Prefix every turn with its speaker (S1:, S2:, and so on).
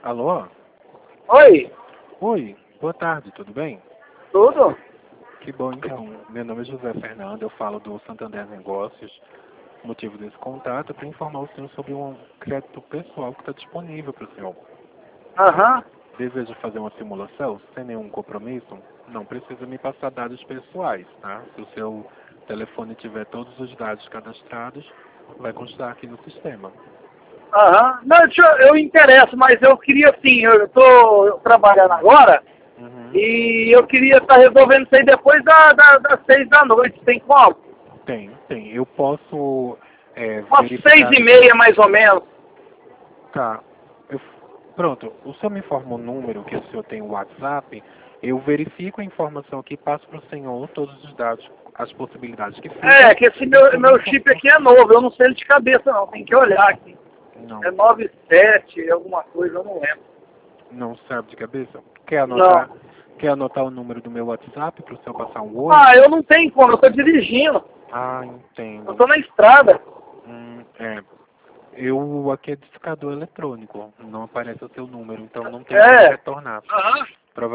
S1: Alô?
S2: Oi,
S1: Oi, boa tarde, tudo bem?
S2: tudo?
S1: Que bom então. Meu nome é José Fernando, eu falo do Santander Negócios. O motivo desse contato é para informar o senhor sobre um crédito pessoal que está disponível para o senhor.
S2: Aham.
S1: Deseja fazer uma simulação sem nenhum compromisso? Não precisa me passar dados pessoais, tá? Se o seu telefone tiver todos os dados cadastrados, vai constar aqui no sistema.
S2: Aham. Não, eu interesso, mas eu queria assim, eu tô trabalhando agora
S1: Uhum.
S2: e eu queria estar resolvendo isso aí depois das 6 da noite, tem como?
S1: Tem. Eu posso
S2: Umas seis
S1: verificar.
S2: e meia mais ou menos.
S1: Tá. Eu- Pronto, o senhor me informa o número que o senhor tem o WhatsApp, eu verifico a informação aqui, passo para o senhor todos os dados, as possibilidades que ficam.
S2: É, que esse
S1: E o senhor me
S2: meu chip
S1: informa.
S2: aqui é novo, eu não sei ele de cabeça não, tem que olhar aqui.
S1: Não,
S2: É 97, alguma coisa, eu não lembro.
S1: não sabe de cabeça? Quer anotar,
S2: Não.
S1: quer anotar o número do meu WhatsApp para o senhor passar um oi?
S2: Ah, eu não tenho como, eu tô dirigindo.
S1: Ah,
S2: Eu
S1: entendo.
S2: tô na estrada.
S1: É. Eu aqui é discador eletrônico, não aparece o seu número, então não tem como
S2: É.
S1: retornar.
S2: Aham.